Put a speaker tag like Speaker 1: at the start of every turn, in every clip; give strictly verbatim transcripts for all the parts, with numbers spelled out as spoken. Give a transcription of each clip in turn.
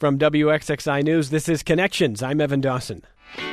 Speaker 1: From W X X I News, this is Connections. I'm Evan Dawson.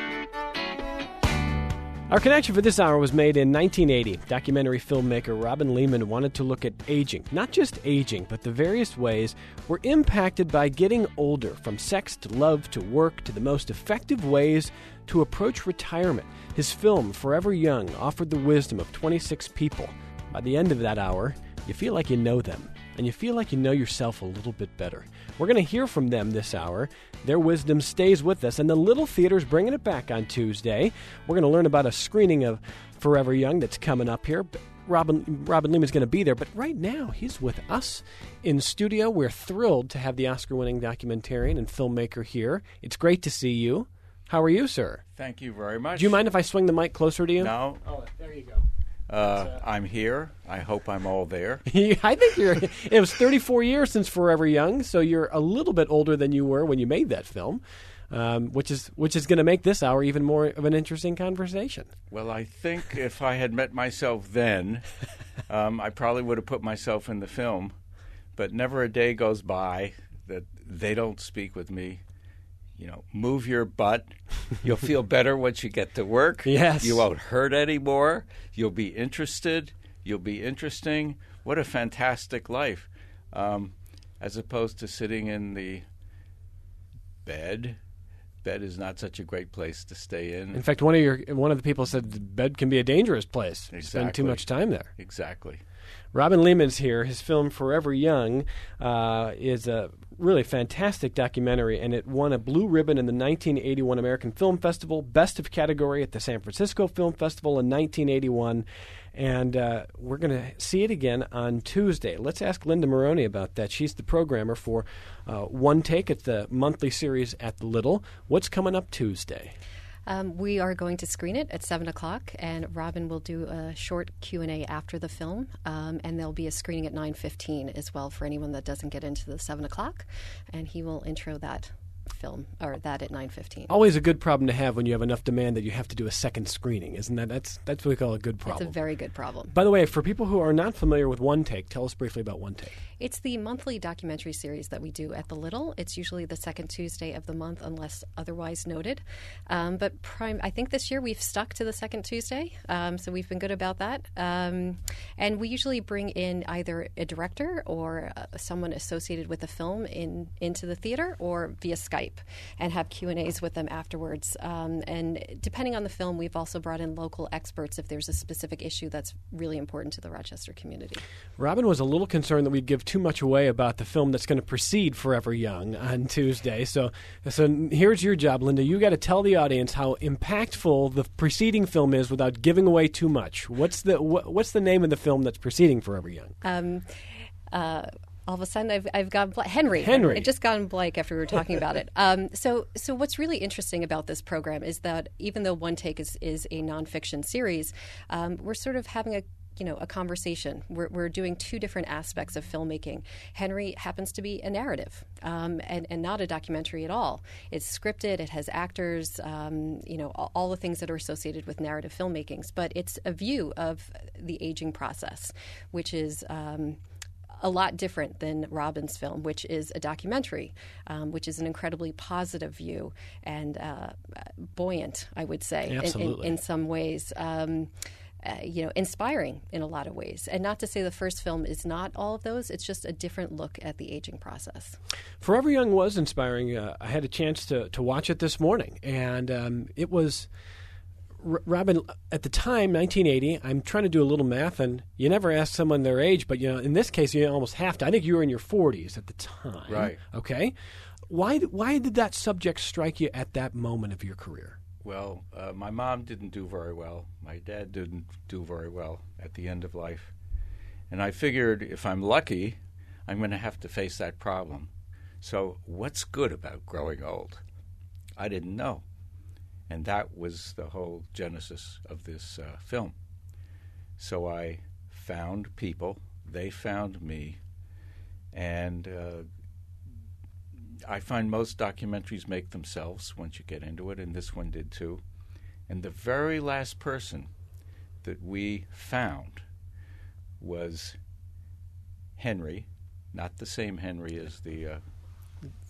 Speaker 1: Our connection for this hour was made in nineteen eighty. Documentary filmmaker Robin Lehman wanted to look at aging. Not just aging, but the various ways we're impacted by getting older, from sex to love to work to the most effective ways to approach retirement. His film, Forever Young, offered the wisdom of twenty-six people. By the end of that hour, you feel like you know them, and you feel like you know yourself a little bit better. We're going to hear from them this hour. Their wisdom stays with us, and the Little Theater's bringing it back on Tuesday. We're going to learn about a screening of Forever Young that's coming up here. Robin, Robin Lehman's going to be there, but right now he's with us in studio. We're thrilled to have the Oscar-winning documentarian and filmmaker here. It's great to see you. How are you, sir?
Speaker 2: Thank you very much.
Speaker 1: Do you mind if I swing the mic closer to you?
Speaker 2: No.
Speaker 1: Oh, there you go.
Speaker 2: Uh, uh, I'm here. I hope I'm all there.
Speaker 1: I think you're. It was thirty-four years since Forever Young, so you're a little bit older than you were when you made that film, um, which is which is going to make this hour even more of an interesting conversation.
Speaker 2: Well, I think if I had met myself then, um, I probably would have put myself in the film. But never a day goes by that they don't speak with me. You know, move your butt. You'll feel better once you get to work.
Speaker 1: Yes.
Speaker 2: You won't hurt anymore. You'll be interested. You'll be interesting. What a fantastic life. Um, as opposed to sitting in the bed. Bed is not such a great place to stay in.
Speaker 1: In fact, one of your one of the people said bed can be a dangerous place.
Speaker 2: Exactly.
Speaker 1: Spend too much time there.
Speaker 2: Exactly.
Speaker 1: Robin Lehman's here. His film Forever Young uh, is a really fantastic documentary, and it won a blue ribbon in the nineteen eighty-one American Film Festival, best of category at the San Francisco Film Festival in nineteen eighty-one, and uh, we're going to see it again on Tuesday. Let's ask Linda Maroney about that. She's the programmer for uh, One Take. It's the monthly series at the Little. What's coming up Tuesday?
Speaker 3: Um, we are going to screen it at seven o'clock, and Robin will do a short Q and A after the film, um, and there'll be a screening at nine fifteen as well for anyone that doesn't get into the seven o'clock, and he will intro that film, or that at nine fifteen.
Speaker 1: Always a good problem to have when you have enough demand that you have to do a second screening, isn't that? That's that's what we call a good problem.
Speaker 3: It's a very good problem.
Speaker 1: By the way, for people who are not familiar with One Take, tell us briefly about One Take.
Speaker 3: It's the monthly documentary series that we do at the Little. It's usually the second Tuesday of the month, unless otherwise noted. Um, but prime, I think this year we've stuck to the second Tuesday, um, so we've been good about that. Um, and we usually bring in either a director or uh, someone associated with the film in into the theater, or via Skype, and have Q and A's with them afterwards. Um, and depending on the film, we've also brought in local experts if there's a specific issue that's really important to the Rochester community.
Speaker 1: Robin was a little concerned that we'd give too much away about the film that's going to precede Forever Young on Tuesday. So, so here's your job, Linda. You got to tell the audience how impactful the preceding film is without giving away too much. What's the what, what's the name of the film that's preceding Forever Young?
Speaker 3: Um, uh, All of a sudden, I've, I've gone bl- Henry.
Speaker 1: Henry.
Speaker 3: I've just gone blank after we were talking about it. Um, so, so what's really interesting about this program is that even though One Take is, is a nonfiction series, um, we're sort of having a you know, a conversation. We're, we're doing two different aspects of filmmaking. Henry happens to be a narrative, um, and, and not a documentary at all. It's scripted. It has actors. Um, you know, all, all the things that are associated with narrative filmmakings. But it's a view of the aging process, which is Um, a lot different than Robin's film, which is a documentary, um, which is an incredibly positive view and uh, buoyant, I would say, in, in, in some ways. Um, Uh, you know, inspiring in a lot of ways. And not to say the first film is not all of those. It's just a different look at the aging process.
Speaker 1: Forever Young was inspiring. Uh, I had a chance to, to watch it this morning, and um, it was... R- Robin, at the time, nineteen eighty, I'm trying to do a little math, and you never ask someone their age, but you know, in this case, you almost have to. I think you were in your forties at the time.
Speaker 2: Right.
Speaker 1: Okay. Why, why did that subject strike you at that moment of your career?
Speaker 2: Well, uh, my mom didn't do very well. My dad didn't do very well at the end of life. And I figured if I'm lucky, I'm going to have to face that problem. So what's good about growing old? I didn't know. And that was the whole genesis of this uh, film. So I found people. They found me. And uh, I find most documentaries make themselves once you get into it, and this one did too. And the very last person that we found was Henry, not the same Henry as the uh,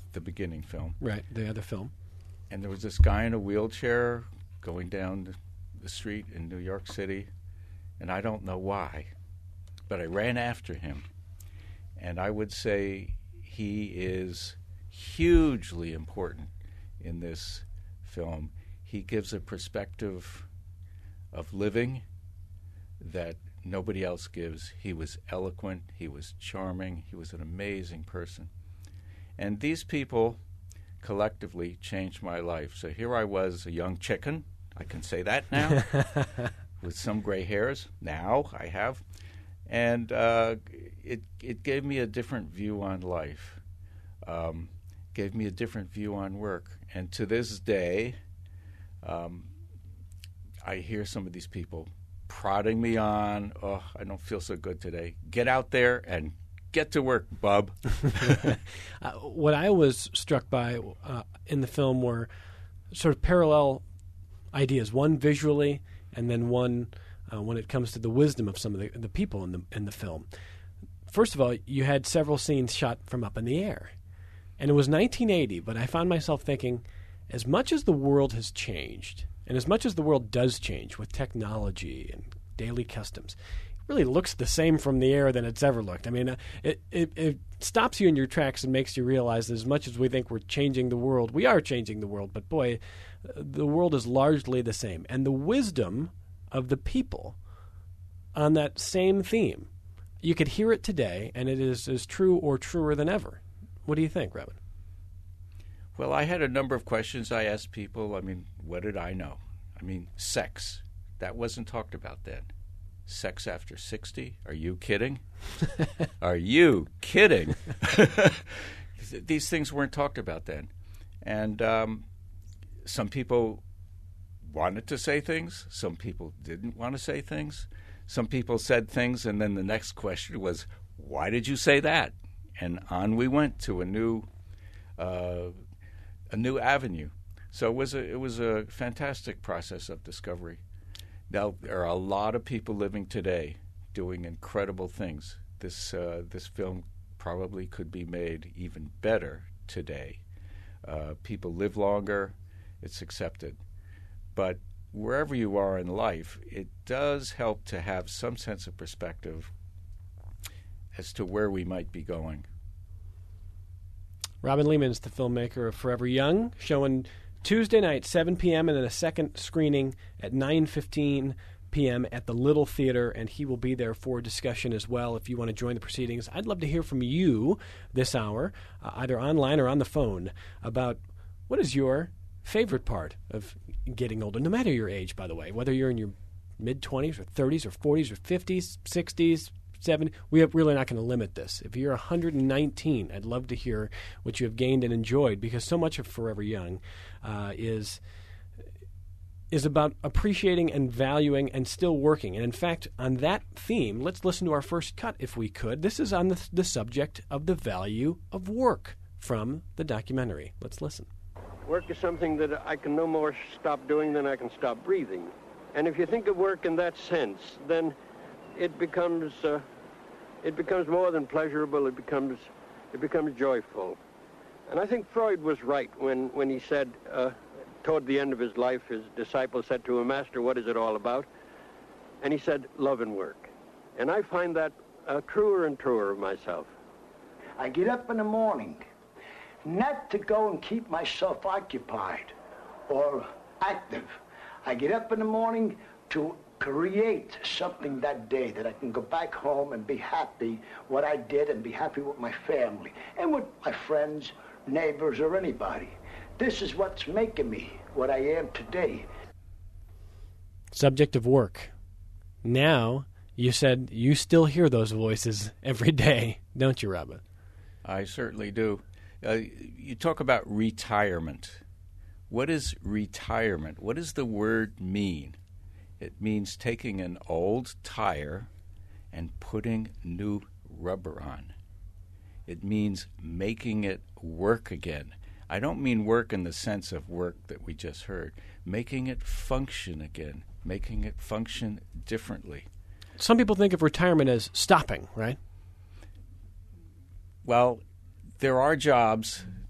Speaker 2: the beginning film.
Speaker 1: Right, the other film.
Speaker 2: And there was this guy in a wheelchair going down the, the street in New York City, and I don't know why, but I ran after him. And I would say he is hugely important in this film. He gives a perspective of living that nobody else gives. He was eloquent, he was charming, he was an amazing person. And these people collectively changed my life. So here I was, a young chicken, I can say that now, with some gray hairs. Now I have. And uh, it it gave me a different view on life, um, gave me a different view on work. And to this day, um, I hear some of these people prodding me on, oh, I don't feel so good today. Get out there and get to work, bub.
Speaker 1: uh, what I was struck by uh, in the film were sort of parallel ideas, one visually and then one uh, when it comes to the wisdom of some of the, the people in the in the film. First of all, you had several scenes shot from up in the air. And it was nineteen eighty, but I found myself thinking, as much as the world has changed, and as much as the world does change with technology and daily customs, it really looks the same from the air than it's ever looked. I mean, uh, it, it, it stops you in your tracks and makes you realize that as much as we think we're changing the world, we are changing the world, but boy, the world is largely the same. And the wisdom of the people on that same theme, you could hear it today, and it is as true or truer than ever. What do you think, Robin?
Speaker 2: Well, I had a number of questions I asked people. I mean, what did I know? I mean, sex. That wasn't talked about then. Sex after sixty? Are you kidding? Are you kidding? These things weren't talked about then. And um, some people wanted to say things. Some people didn't want to say things. Some people said things, and then the next question was, why did you say that? And on we went to a new uh, a new avenue. So it was a it was a fantastic process of discovery. Now there are a lot of people living today doing incredible things. This uh, this film probably could be made even better today. Uh, people live longer; it's accepted. But wherever you are in life, it does help to have some sense of perspective as to where we might be going.
Speaker 1: Robin Lehman is the filmmaker of Forever Young, showing Tuesday night, seven p.m., and then a second screening at nine fifteen p.m. at the Little Theater, and he will be there for discussion as well if you want to join the proceedings. I'd love to hear from you this hour, uh, either online or on the phone, about what is your favorite part of getting older, no matter your age, by the way, whether you're in your mid-twenties or thirties or forties or fifties, sixties, seventies. We are really not going to limit this. If you're one hundred nineteen, I'd love to hear what you have gained and enjoyed, because so much of Forever Young uh, is is about appreciating and valuing and still working. And in fact, on that theme, let's listen to our first cut, if we could. This is on the, the subject of the value of work from the documentary. Let's listen.
Speaker 4: Work is something that I can no more stop doing than I can stop breathing. And if you think of work in that sense, then it becomes uh, it becomes more than pleasurable. It becomes it becomes joyful. And I think Freud was right when when he said uh, toward the end of his life, his disciple said to him, "Master, what is it all about?" And he said, "Love and work." And I find that uh, truer and truer of myself.
Speaker 5: I get up in the morning, not to go and keep myself occupied or active. I get up in the morning to create something that day that I can go back home and be happy what I did and be happy with my family and with my friends, neighbors, or anybody. This is what's making me what I am today.
Speaker 1: Subject of work. Now, you said you still hear those voices every day, don't you, Robin?
Speaker 2: I certainly do. Uh, you talk about retirement. What is retirement? What does the word mean? It means taking an old tire and putting new rubber on. It means making it work again. I don't mean work in the sense of work that we just heard. Making it function again, making it function differently.
Speaker 1: Some people think of retirement as stopping, right?
Speaker 2: Well, there are jobs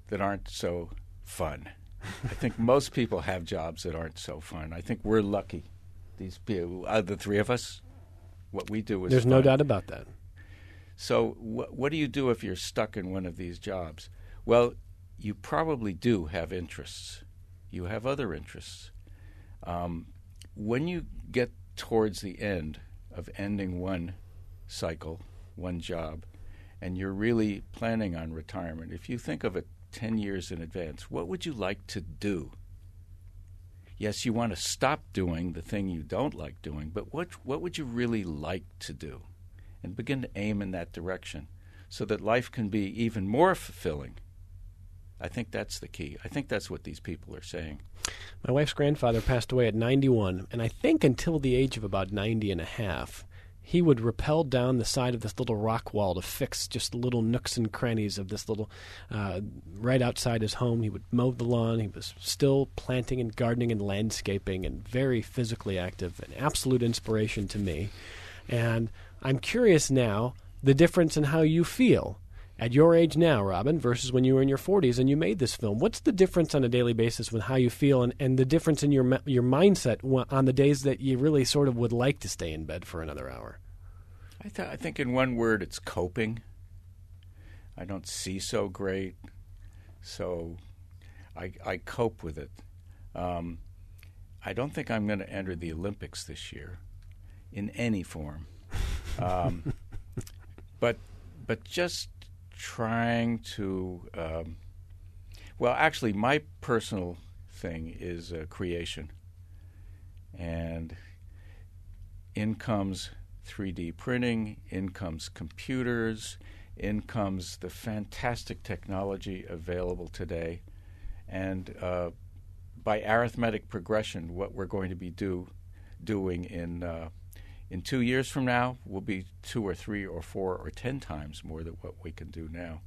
Speaker 2: that aren't so fun. I think most people have jobs that aren't so fun. I think we're lucky. These people, uh, the three of us, what we do is
Speaker 1: There's
Speaker 2: fun.
Speaker 1: no doubt about that.
Speaker 2: So wh- what do you do if you're stuck in one of these jobs? Well, you probably do have interests. You have other interests. Um, when you get towards the end of ending one cycle, one job, and you're really planning on retirement, if you think of it ten years in advance, what would you like to do? Yes, you want to stop doing the thing you don't like doing, but what what would you really like to do? And begin to aim in that direction so that life can be even more fulfilling. I think that's the key. I think that's what these people are saying.
Speaker 1: My wife's grandfather passed away at ninety-one, and I think until the age of about ninety and a half, he would rappel down the side of this little rock wall to fix just little nooks and crannies of this little, uh, right outside his home. He would mow the lawn. He was still planting and gardening and landscaping and very physically active, an absolute inspiration to me. And I'm curious now the difference in how you feel at your age now, Robin, versus when you were in your forties and you made this film. What's the difference on a daily basis with how you feel and, and the difference in your your mindset on the days that you really sort of would like to stay in bed for another hour?
Speaker 2: I, th- I think in one word, it's coping. I don't see so great, so I, I cope with it. Um, I don't think I'm going to enter the Olympics this year in any form. Um, but but just trying to, um, well, actually, my personal thing is uh, creation. And in comes three D printing, in comes computers, in comes the fantastic technology available today. And uh, by arithmetic progression, what we're going to be do, doing in uh, in two years from now will be two or three or four or ten times more than what we can do now.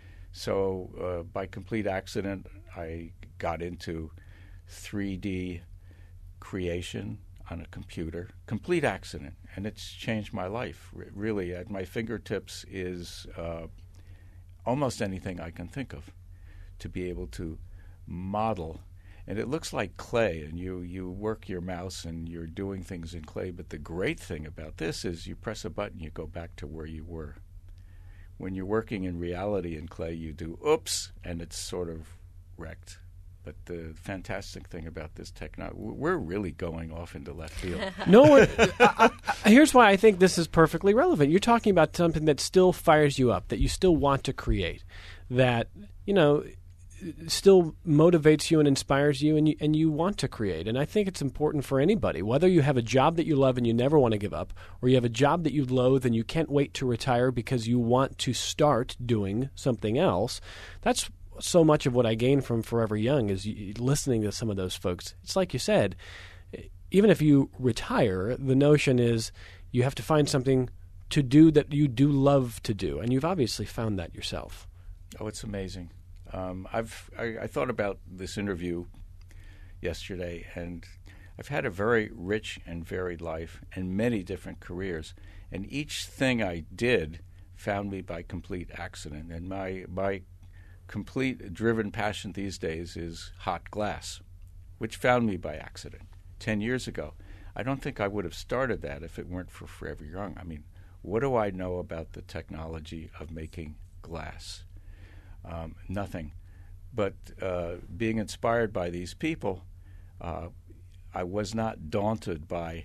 Speaker 2: So uh, by complete accident, I got into three D creation on a computer. Complete accident, and it's changed my life. R- really, at my fingertips is uh, almost anything I can think of to be able to model. And it looks like clay, and you, you work your mouse and you're doing things in clay. But the great thing about this is you press a button, you go back to where you were. When you're working in reality in clay, you do oops, and it's sort of wrecked. But the fantastic thing about this technology, we're really going off into left field.
Speaker 1: No, it, I, I, here's why I think this is perfectly relevant. You're talking about something that still fires you up, that you still want to create, that, you know, still motivates you and inspires you and, you and you want to create. And I think it's important for anybody, whether you have a job that you love and you never want to give up, or you have a job that you loathe and you can't wait to retire because you want to start doing something else. That's so much of what I gain from Forever Young is listening to some of those folks. It's like you said, even if you retire, the notion is you have to find something to do that you do love to do. And you've obviously found that yourself.
Speaker 2: Oh, it's amazing. Um, I've I, I thought about this interview yesterday, and I've had a very rich and varied life and many different careers. And each thing I did found me by complete accident. And my my complete driven passion these days is hot glass, which found me by accident ten years ago. I don't think I would have started that if it weren't for Forever Young. I mean, what do I know about the technology of making glass? Um, nothing. But uh, being inspired by these people, uh, I was not daunted by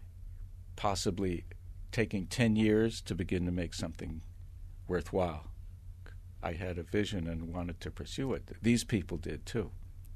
Speaker 2: possibly taking ten years to begin to make something worthwhile. I had a vision and wanted to pursue it. These people did too.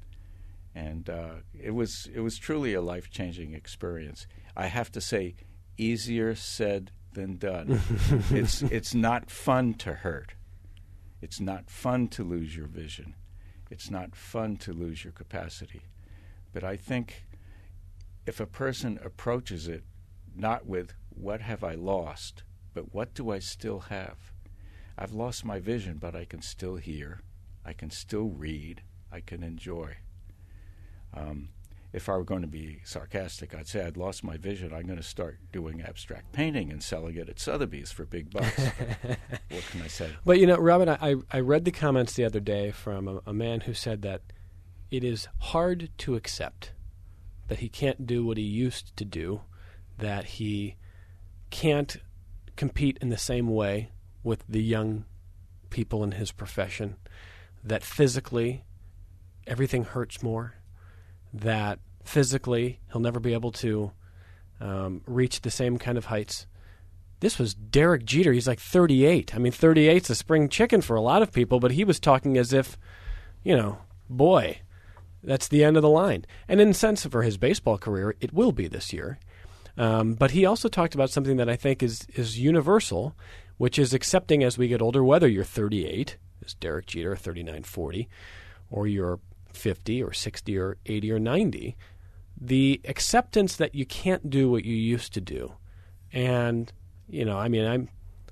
Speaker 2: And uh, it was it was truly a life-changing experience. I have to say, easier said than done. it's it's not fun to hurt. It's not fun to lose your vision. It's not fun to lose your capacity. But I think if a person approaches it not with what have I lost, but what do I still have? I've lost my vision, but I can still hear. I can still read. I can enjoy. Um, if I were going to be sarcastic, I'd say I'd lost my vision. I'm going to start doing abstract painting and selling it at Sotheby's for big bucks. What can I say?
Speaker 1: But, you know, Robin, I, I read the comments the other day from a, a man who said that it is hard to accept that he can't do what he used to do, that he can't compete in the same way with the young people in his profession, that physically everything hurts more, that physically he'll never be able to um, reach the same kind of heights. This was Derek Jeter. He's like thirty-eight. I mean, thirty-eight's a spring chicken for a lot of people, but he was talking as if, you know, boy, that's the end of the line. And in a sense, for his baseball career, it will be this year. Um, but he also talked about something that I think is, is universal, which is accepting as we get older, whether you're thirty-eight, as Derek Jeter, thirty-nine, forty, or you're fifty or sixty or eighty or ninety, the acceptance that you can't do what you used to do. And, you know, I mean, I'm,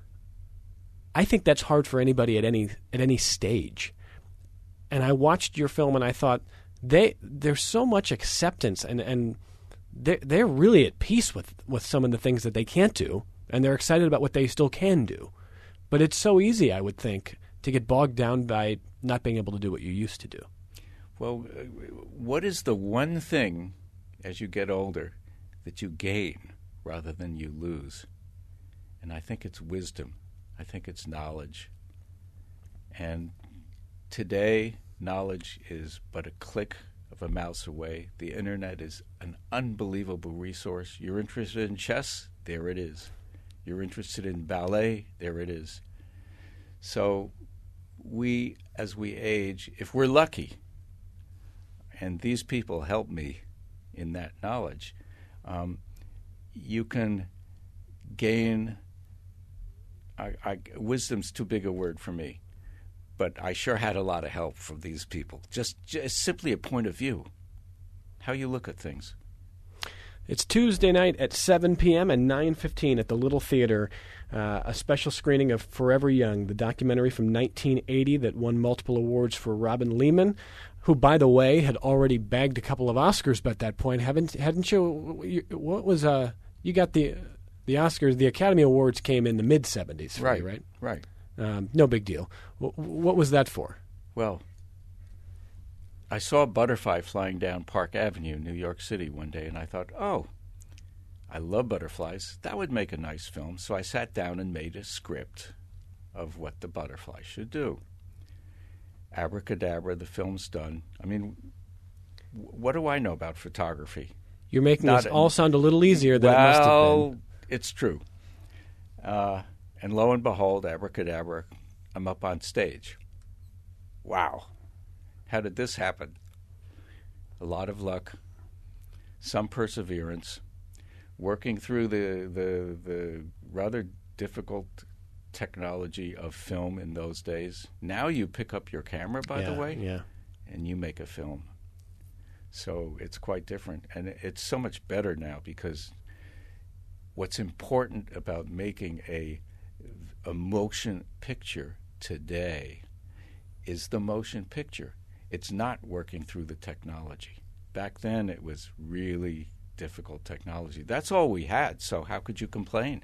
Speaker 1: I think that's hard for anybody at any at any stage. And I watched your film and I thought, they there's so much acceptance and, and they're, they're really at peace with, with some of the things that they can't do, and they're excited about what they still can do. But it's so easy, I would think, to get bogged down by not being able to do what you used to do.
Speaker 2: Well, uh, what is the one thing as you get older that you gain rather than you lose? And I think it's wisdom. I think it's knowledge. And today, knowledge is but a click of a mouse away. The Internet is an unbelievable resource. You're interested in chess? There it is. You're interested in ballet? There it is. So we, as we age, if we're lucky, and these people help me in that knowledge, um, you can gain, I, I, wisdom's too big a word for me, but I sure had a lot of help from these people. Just, just simply a point of view, how you look at things.
Speaker 1: It's Tuesday night at seven p.m. and nine fifteen at the Little Theater, uh, a special screening of Forever Young, the documentary from nineteen eighty that won multiple awards for Robin Lehman, who, by the way, had already bagged a couple of Oscars by that point. Haven't hadn't you? What was uh? You got the the Oscars. The Academy Awards came in the mid seventies,
Speaker 2: right?
Speaker 1: Right.
Speaker 2: Right.
Speaker 1: Um, no big deal. W- what was that for?
Speaker 2: Well, I saw a butterfly flying down Park Avenue, New York City, one day, and I thought, oh, I love butterflies. That would make a nice film. So I sat down and made a script of what the butterfly should do. Abracadabra, the film's done. I mean, what do I know about photography?
Speaker 1: You're making
Speaker 2: Not
Speaker 1: this all sound a little easier than
Speaker 2: well,
Speaker 1: it must have been.
Speaker 2: Well, it's true. Uh, and lo and behold, abracadabra, I'm up on stage. Wow. How did this happen? A lot of luck, some perseverance, working through the, the, the rather difficult technology of film in those days. Now you pick up your camera, by
Speaker 1: yeah,
Speaker 2: the way,
Speaker 1: yeah.
Speaker 2: and you make a film. So it's quite different. And it's so much better now because what's important about making a, a motion picture today is the motion picture. It's not working through the technology. Back then, it was really difficult technology. That's all we had, so how could you complain?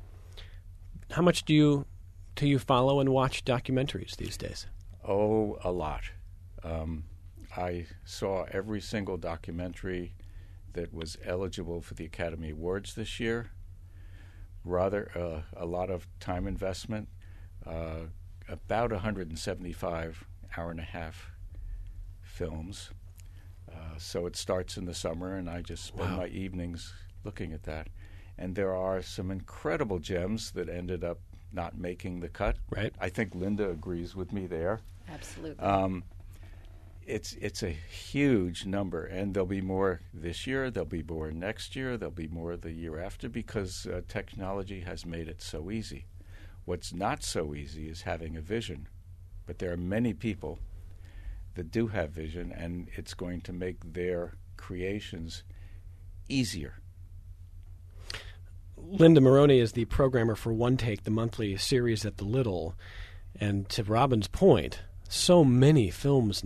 Speaker 1: How much do you do you follow and watch documentaries these days?
Speaker 2: Oh, a lot. Um, I saw every single documentary that was eligible for the Academy Awards this year. Rather, uh, a lot of time investment, uh, about one hundred seventy-five hour and a half films. Uh, so it starts in the summer, and I just spend
Speaker 1: Wow.
Speaker 2: my evenings looking at that. And there are some incredible gems that ended up not making the cut.
Speaker 1: Right.
Speaker 2: I think Linda agrees with me there.
Speaker 3: Absolutely.
Speaker 2: Um, it's it's a huge number, and there'll be more this year, there'll be more next year, there'll be more the year after, because uh, technology has made it so easy. What's not so easy is having a vision. But there are many people that do have vision, and it's going to make their creations easier.
Speaker 1: Linda Maroney is the programmer for One Take, the monthly series at the Little. And to Robin's point, so many films now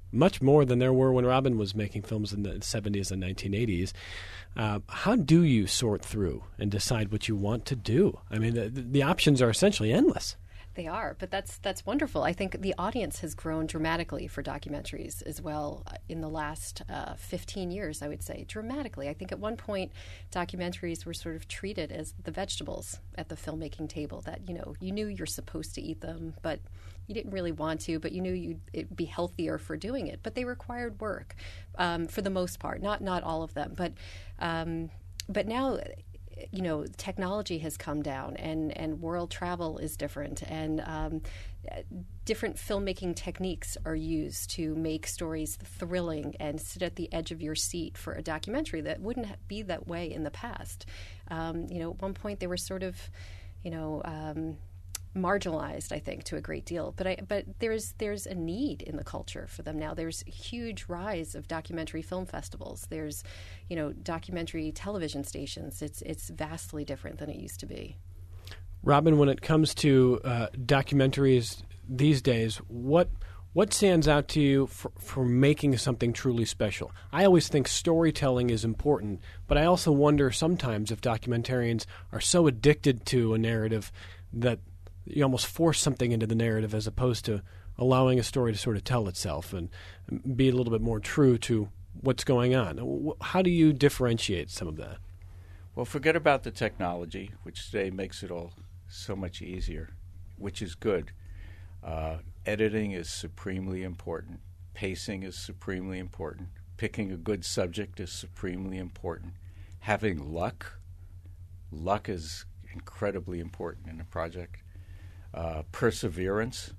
Speaker 1: much more than there were when Robin was making films in the seventies and nineteen eighties. Uh, how do you sort through and decide what you want to do? I mean, the, the options are essentially endless.
Speaker 3: They are, but that's that's wonderful. I think the audience has grown dramatically for documentaries as well in the last uh, fifteen years, I would say, dramatically. I think at one point, documentaries were sort of treated as the vegetables at the filmmaking table, that, you know, you knew you're supposed to eat them, but you didn't really want to, but you knew you'd it'd be healthier for doing it. But they required work um, for the most part, not not all of them. But um, but now, you know, technology has come down, and, and world travel is different, and um, different filmmaking techniques are used to make stories thrilling and sit at the edge of your seat for a documentary that wouldn't be that way in the past. Um, you know, at one point they were sort of, you know, um, marginalized, I think, to a great deal. But I, but there's there's a need in the culture for them now. There's a huge rise of documentary film festivals. There's, you know, documentary television stations. It's it's vastly different than it used to be.
Speaker 1: Robin, when it comes to uh, documentaries these days, what what stands out to you for, for making something truly special? I always think storytelling is important, but I also wonder sometimes if documentarians are so addicted to a narrative that you almost force something into the narrative as opposed to allowing a story to sort of tell itself and be a little bit more true to what's going on. How do you differentiate some of that?
Speaker 2: Well, forget about the technology, which today makes it all so much easier, which is good. Uh, editing is supremely important. Pacing is supremely important. Picking a good subject is supremely important. Having luck, luck is incredibly important in a project. Uh, perseverance.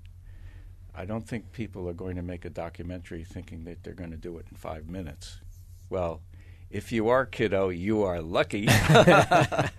Speaker 2: I don't think people are going to make a documentary thinking that they're going to do it in five minutes. Well, if you are, kiddo, you are lucky. uh,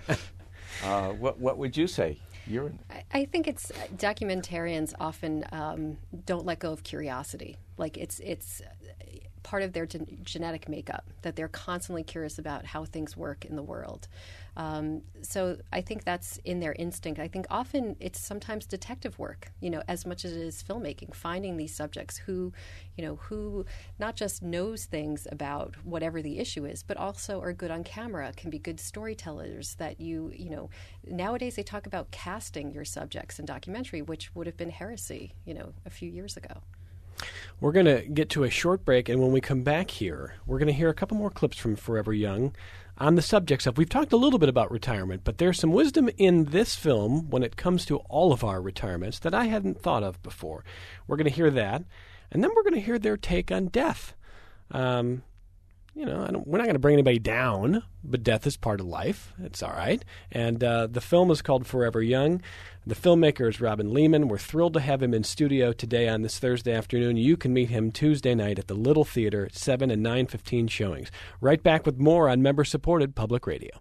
Speaker 2: what what would you say? You're in
Speaker 3: I, I think it's uh, documentarians often um, don't let go of curiosity. Like it's it's part of their gen- genetic makeup, that they're constantly curious about how things work in the world. Um, so I think that's in their instinct. I think often it's sometimes detective work, you know, as much as it is filmmaking, finding these subjects who, you know, who not just knows things about whatever the issue is, but also are good on camera, can be good storytellers that you, you know, nowadays they talk about casting your subjects in documentary, which would have been heresy, you know, a few years ago.
Speaker 1: We're going to get to a short break, and when we come back here, we're going to hear a couple more clips from Forever Young on the subjects of, we've talked a little bit about retirement, but there's some wisdom in this film when it comes to all of our retirements that I hadn't thought of before. We're going to hear that, and then we're going to hear their take on death. Um, you know, I don't, we're not going to bring anybody down, but death is part of life. It's all right. And uh, the film is called Forever Young. The filmmaker is Robin Lehman. We're thrilled to have him in studio today on this Thursday afternoon. You can meet him Tuesday night at the Little Theater at seven and nine fifteen showings. Right back with more on member-supported public radio.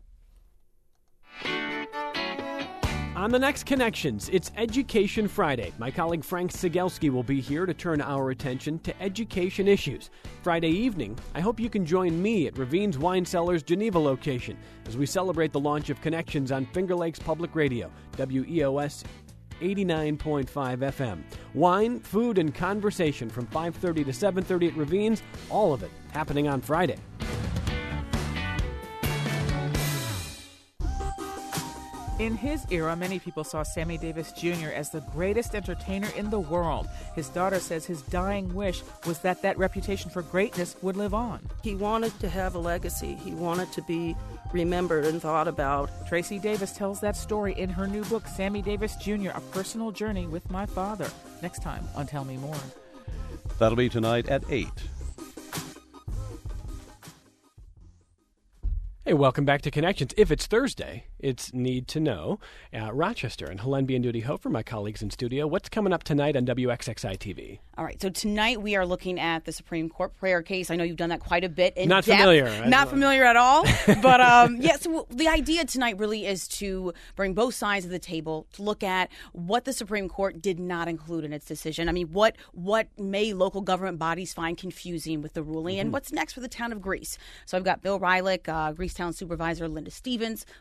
Speaker 1: On the next Connections, it's Education Friday. My colleague Frank Sigelski will be here to turn our attention to education issues. Friday evening, I hope you can join me at Ravine's Wine Cellars Geneva location as we celebrate the launch of Connections on Finger Lakes Public Radio, W E O S eighty-nine point five F M. Wine, food, and conversation from five thirty to seven thirty at Ravine's, all of it happening on Friday.
Speaker 6: In his era, many people saw Sammy Davis Junior as the greatest entertainer in the world. His daughter says his dying wish was that that reputation for greatness would live on.
Speaker 7: He wanted to have a legacy. He wanted to be remembered and thought about.
Speaker 6: Tracy Davis tells that story in her new book, Sammy Davis Junior, A Personal Journey with My Father. Next time on Tell Me More.
Speaker 8: That'll be tonight at eight.
Speaker 1: Hey, welcome back to Connections. If it's Thursday, it's Need to Know. Uh, Rochester and Helene Bianduti Hofer, my colleagues in studio. What's coming up tonight on W X X I T V?
Speaker 9: All right, so tonight we are looking at the Supreme Court prayer case. I know you've done that quite a bit in
Speaker 1: Not
Speaker 9: depth.
Speaker 1: familiar.
Speaker 9: Not familiar at all. But, um, yeah, so the idea tonight really is to bring both sides of the table to look at what the Supreme Court did not include in its decision. I mean, what what may local government bodies find confusing with the ruling, mm-hmm. and what's next for the town of Greece. So I've got Bill Rylick, uh, Greece Town Supervisor Linda Stevens, one of the plaintiffs,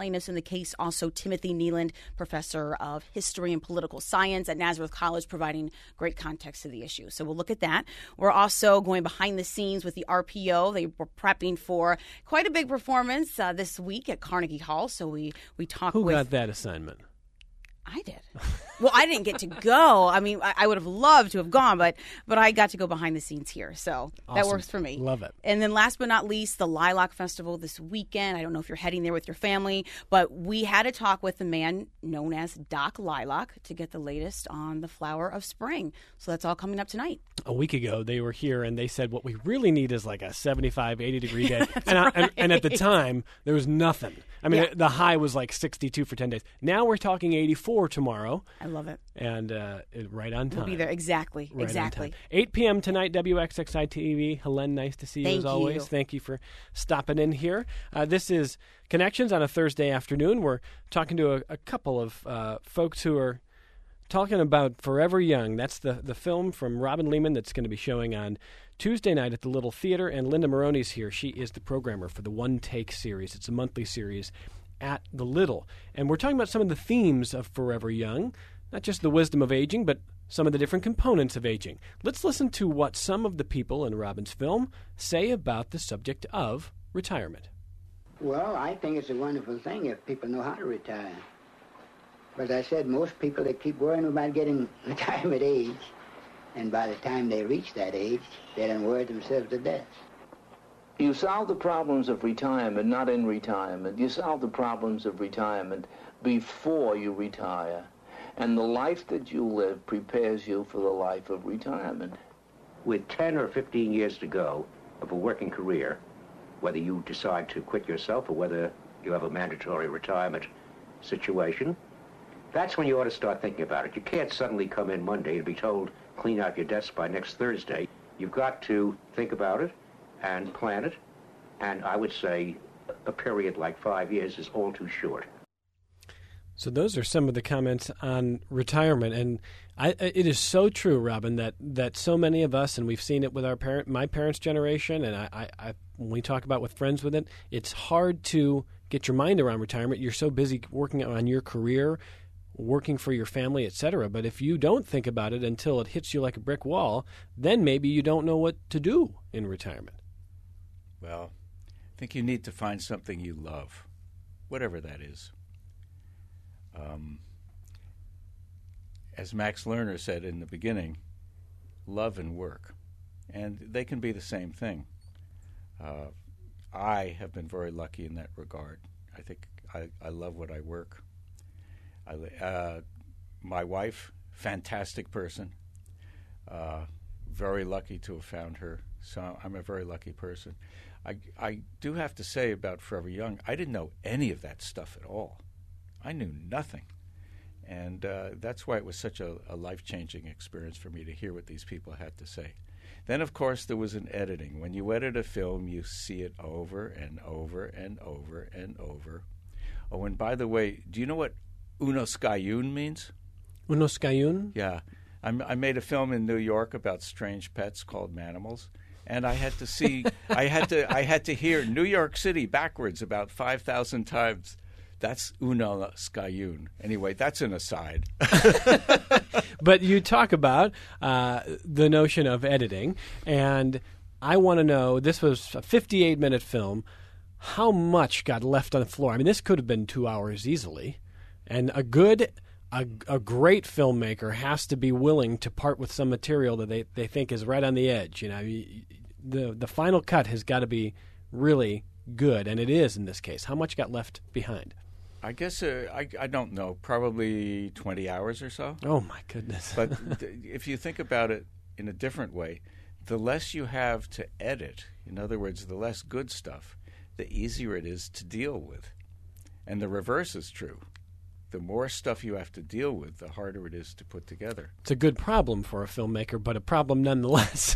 Speaker 9: plaintiffs in the case. Also, Timothy Neeland, professor of history and political science at Nazareth College, providing great context to the issue. So we'll look at that. We're also going behind the scenes with the R P O. They were prepping for quite a big performance uh, this week at Carnegie Hall. So we, we talked
Speaker 1: Who
Speaker 9: with...
Speaker 1: got that assignment?
Speaker 9: I did. Well, I didn't get to go. I mean, I, I would have loved to have gone, but but I got to go behind the scenes here. So
Speaker 1: awesome.
Speaker 9: That works for me.
Speaker 1: Love it.
Speaker 9: And then last but not least, the Lilac Festival this weekend. I don't know if you're heading there with your family, but we had a talk with the man known as Doc Lilac to get the latest on the flower of spring. So that's all coming up tonight.
Speaker 1: A week ago, they were here and they said what we really need is like a seventy-five, eighty degree day. and, I,
Speaker 9: right.
Speaker 1: and, and at the time, there was nothing. I mean,
Speaker 9: Yeah.
Speaker 1: the high was like sixty-two for ten days. Now we're talking eighty-four tomorrow.
Speaker 9: I love it.
Speaker 1: And uh, it- right on time.
Speaker 9: We'll be there. Exactly.
Speaker 1: Right on
Speaker 9: exactly.
Speaker 1: time. eight p.m. tonight, W X X I T V. Helene, nice to see you
Speaker 9: Thank
Speaker 1: as always.
Speaker 9: you.
Speaker 1: Thank you for stopping in here. Uh, this is Connections on a Thursday afternoon. We're talking to a, a couple of uh, folks who are talking about Forever Young. That's the, the film from Robin Lehman that's going to be showing on Tuesday night at the Little Theater. And Linda Maroney's here. She is the programmer for the One Take series. It's a monthly series at the Little. And we're talking about some of the themes of Forever Young, not just the wisdom of aging, but some of the different components of aging. Let's listen to what some of the people in Robin's film say about the subject of retirement.
Speaker 10: Well, I think it's a wonderful thing if people know how to retire. But as I said, most people, they keep worrying about getting retirement age, and by the time they reach that age, they done worry themselves to death.
Speaker 11: You solve the problems of retirement, not in retirement. You solve the problems of retirement before you retire. And the life that you live prepares you for the life of retirement.
Speaker 12: With ten or fifteen years to go of a working career, whether you decide to quit yourself or whether you have a mandatory retirement situation, that's when you ought to start thinking about it. You can't suddenly come in Monday and be told, clean out your desk by next Thursday. You've got to think about it and plan it, and I would say a period like five years is all too short.
Speaker 1: So those are some of the comments on retirement, and I, it is so true, Robin, that, that so many of us, and we've seen it with our parent, my parents' generation, and I, I, I, when we talk about with friends with it, it's hard to get your mind around retirement. You're so busy working on your career, working for your family, et cetera. But if you don't think about it until it hits you like a brick wall, then maybe you don't know what to do in retirement.
Speaker 2: Well, I think you need to find something you love, whatever that is. Um, as Max Lerner said in the beginning, love and work. And they can be the same thing. Uh, I have been very lucky in that regard. I think I, I love what I work. I, uh, my wife, fantastic person. Uh, very lucky to have found her. So I'm a very lucky person. I, I do have to say about Forever Young, I didn't know any of that stuff at all. I knew nothing. And uh, that's why it was such a, a life-changing experience for me to hear what these people had to say. Then, of course, there was an editing. When you edit a film, you see it over and over and over and over. Oh, and by the way, do you know what Unos Gayun means?
Speaker 1: Unos Gayun?
Speaker 2: Yeah. I'm, I made a film in New York about strange pets called Manimals. And I had to see, I had to, I had to hear New York City backwards about five thousand times. That's Unos Gayun. Anyway, that's an aside.
Speaker 1: But you talk about uh, the notion of editing, and I want to know, this was a fifty-eight minute film, how much got left on the floor? I mean, this could have been two hours easily, and a good, a, a great filmmaker has to be willing to part with some material that they, they think is right on the edge. You know, the the final cut has got to be really good, and it is in this case. How much got left behind?
Speaker 2: I guess, uh, I, I don't know, probably twenty hours or so.
Speaker 1: Oh, my goodness.
Speaker 2: But th- if you think about it in a different way, the less you have to edit, in other words, the less good stuff, the easier it is to deal with. And the reverse is true. The more stuff you have to deal with, the harder it is to put together.
Speaker 1: It's a good problem for a filmmaker, but a problem nonetheless.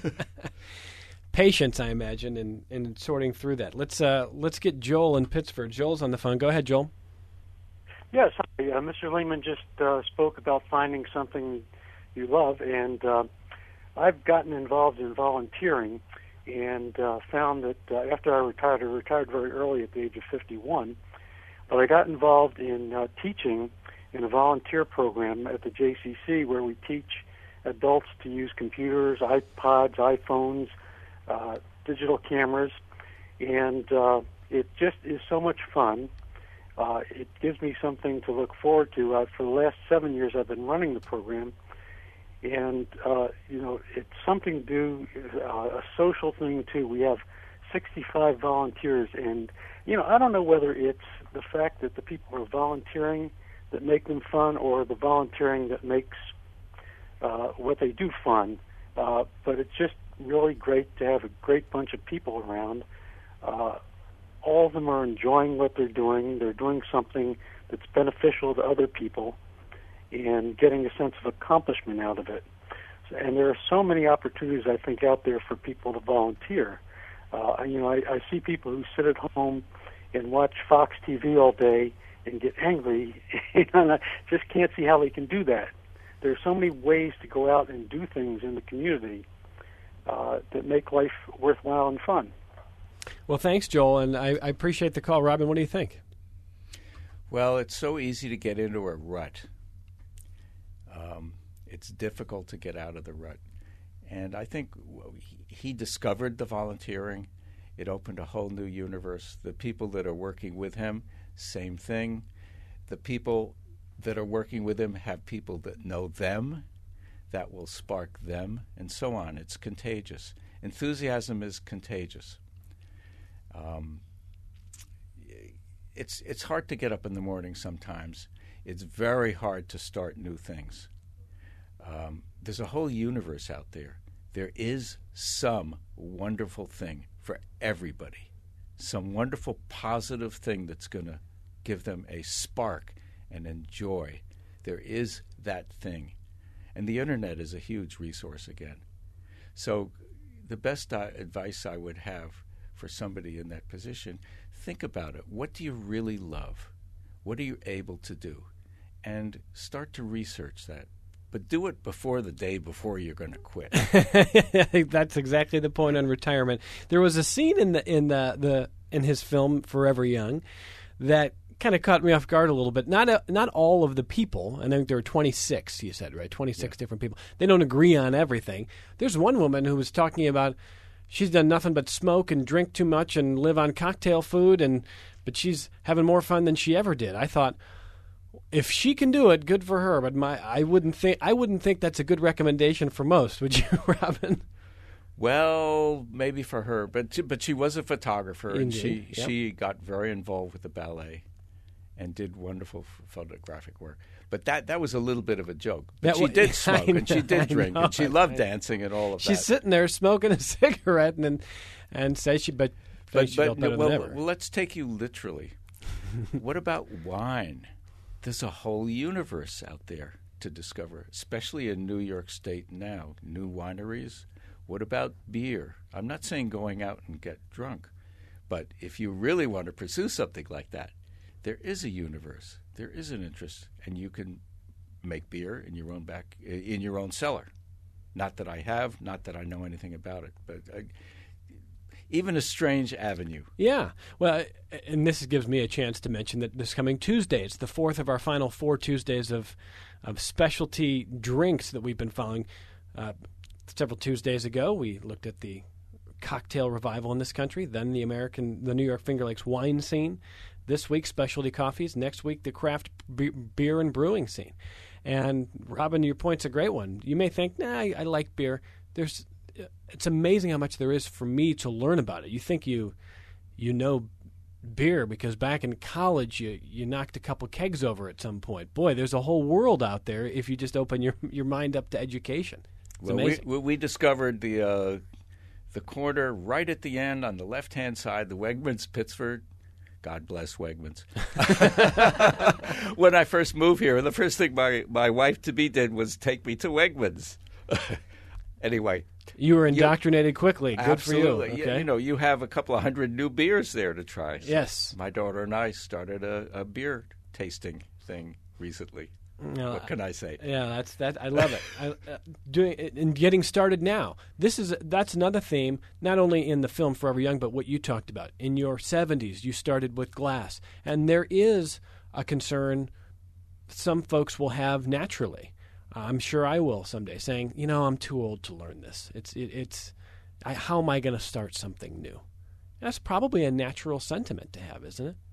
Speaker 1: Patience, I imagine, in, in sorting through that. Let's uh, let's get Joel in Pittsburgh. Joel's on the phone. Go ahead, Joel.
Speaker 13: Yes, hi. Uh, Mister Lehman just uh, spoke about finding something you love, and uh, I've gotten involved in volunteering and uh, found that uh, after I retired, I retired very early at the age of fifty-one, But I got involved in uh, teaching in a volunteer program at the J C C where we teach adults to use computers, iPods, iPhones, uh, digital cameras, and uh, it just is so much fun. Uh, it gives me something to look forward to. Uh, for the last seven years, I've been running the program, and uh, you know, it's something to do, uh, a social thing too. We have sixty-five volunteers, and you know, I don't know whether it's the fact that the people are volunteering that make them fun, or the volunteering that makes uh, what they do fun. Uh, but it's just really great to have a great bunch of people around. Uh, all of them are enjoying what they're doing. They're doing something that's beneficial to other people and getting a sense of accomplishment out of it. And there are so many opportunities, I think, out there for people to volunteer. Uh, you know, I, I see people who sit at home and watch Fox T V all day and get angry, and I just can't see how they can do that. There are so many ways to go out and do things in the community uh, that make life worthwhile and fun.
Speaker 1: Well, thanks, Joel, and I, I appreciate the call. Robin, what do you think?
Speaker 2: Well, it's so easy to get into a rut. Um, it's difficult to get out of the rut. And I think he discovered the volunteering. It opened a whole new universe. The people that are working with him, same thing. The people that are working with him have people that know them, that will spark them, and so on. It's contagious. Enthusiasm is contagious. Um, it's it's hard to get up in the morning sometimes. It's very hard to start new things. Um, there's a whole universe out there. There is some wonderful thing for everybody, some wonderful positive thing that's going to give them a spark and enjoy. There is that thing. And the Internet is a huge resource again. So the best uh, advice I would have for somebody in that position, think about it. What do you really love? What are you able to do? And start to research that. But do it before the day before you're going to quit.
Speaker 1: I think that's exactly the point on retirement. There was a scene in the in the, the in his film Forever Young that kind of caught me off guard a little bit. Not a, not all of the people, I think there were twenty-six, you said, right? twenty-six yeah. different people. They don't agree on everything. There's one woman who was talking about she's done nothing but smoke and drink too much and live on cocktail food, and but she's having more fun than she ever did. I thought, if she can do it, good for her. But my, I wouldn't think I wouldn't think that's a good recommendation for most. Would you, Robin?
Speaker 2: Well, maybe for her, but she, but she was a photographer,
Speaker 1: Indeed.
Speaker 2: and she
Speaker 1: Yep.
Speaker 2: she got very involved with the ballet, and did wonderful f- photographic work. But that that was a little bit of a joke. But
Speaker 1: That
Speaker 2: she
Speaker 1: wa-
Speaker 2: did smoke,
Speaker 1: I
Speaker 2: and she
Speaker 1: know,
Speaker 2: did
Speaker 1: I
Speaker 2: drink,
Speaker 1: know,
Speaker 2: and she
Speaker 1: I
Speaker 2: loved
Speaker 1: know.
Speaker 2: dancing and all of
Speaker 1: She's
Speaker 2: that.
Speaker 1: sitting there smoking a cigarette and and says she, but, but she felt better
Speaker 2: well,
Speaker 1: than ever.
Speaker 2: well, let's take you literally. What about wine? There's a whole universe out there to discover, especially in New York State now. New wineries. What about beer? I'm not saying going out and get drunk, but if you really want to pursue something like that, there is a universe. There is an interest, and you can make beer in your own back, in your own cellar. Not that I have, not that I know anything about it, but uh, even a strange avenue.
Speaker 1: Yeah. Well, and this gives me a chance to mention that this coming Tuesday, it's the fourth of our final four Tuesdays of of specialty drinks that we've been following. Uh, several Tuesdays ago, we looked at the cocktail revival in this country, then the American, the New York Finger Lakes wine scene. This week, specialty coffees. Next week, the craft be- beer and brewing scene. And, Robin, your point's a great one. You may think, nah, I, I like beer. There's, it's amazing how much there is for me to learn about it. You think you you know beer because back in college you, you knocked a couple kegs over at some point. Boy, there's a whole world out there if you just open your, your mind up to education. It's
Speaker 2: well,
Speaker 1: amazing.
Speaker 2: we, we discovered the uh, the corner right at the end on the left-hand side, the Wegmans Pittsford. God bless Wegmans. When I first moved here, the first thing my, my wife-to-be did was take me to Wegmans. Anyway.
Speaker 1: You were indoctrinated you, quickly. Good
Speaker 2: absolutely.
Speaker 1: for you.
Speaker 2: Okay.
Speaker 1: You,
Speaker 2: you know, you have a couple of hundred new beers there to try. So
Speaker 1: yes.
Speaker 2: My daughter and I started a, a beer tasting thing recently.
Speaker 1: No,
Speaker 2: what can I say?
Speaker 1: Yeah, that's that. I love it. I, uh, doing it and getting started now. This is that's another theme, not only in the film Forever Young, but what you talked about. In your seventies, you started with glass, and there is a concern some folks will have naturally. I'm sure I will someday, saying, you know, I'm too old to learn this. It's it, it's I, how am I going to start something new? That's probably a natural sentiment to have, isn't it?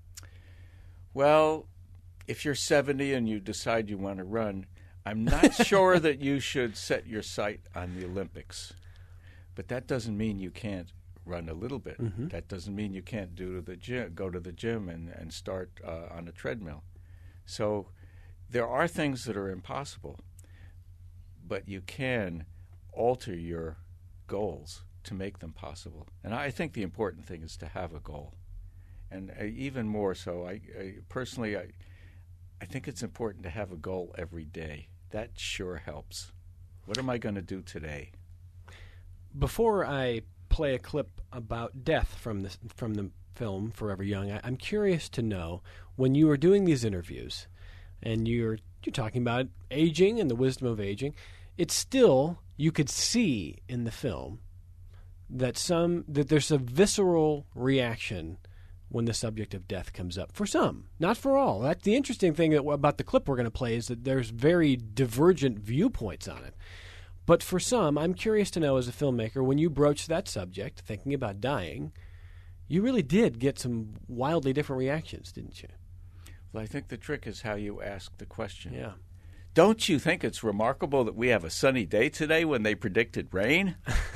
Speaker 2: Well, if you're seventy and you decide you want to run, I'm not sure that you should set your sight on the Olympics. But that doesn't mean you can't run a little bit.
Speaker 1: Mm-hmm.
Speaker 2: That doesn't mean you can't do the gym, go to the gym and, and start uh, on a treadmill. So there are things that are impossible, but you can alter your goals to make them possible. And I think the important thing is to have a goal. And uh, even more so, I, I personally, I, I think it's important to have a goal every day. That sure helps. What am I going to do today?
Speaker 1: Before I play a clip about death from the, from the film Forever Young, I, I'm curious to know, when you were doing these interviews and you're, you're talking about aging and the wisdom of aging, it's still, you could see in the film that some that there's a visceral reaction when the subject of death comes up. For some, not for all. That's the interesting thing about the clip we're going to play, is that there's very divergent viewpoints on it. But for some, I'm curious to know, as a filmmaker, when you broached that subject, thinking about dying, you really did get some wildly different reactions, didn't you?
Speaker 2: Well, I think the trick is how you ask the question.
Speaker 1: Yeah.
Speaker 2: Don't you think it's remarkable that we have a sunny day today when they predicted rain?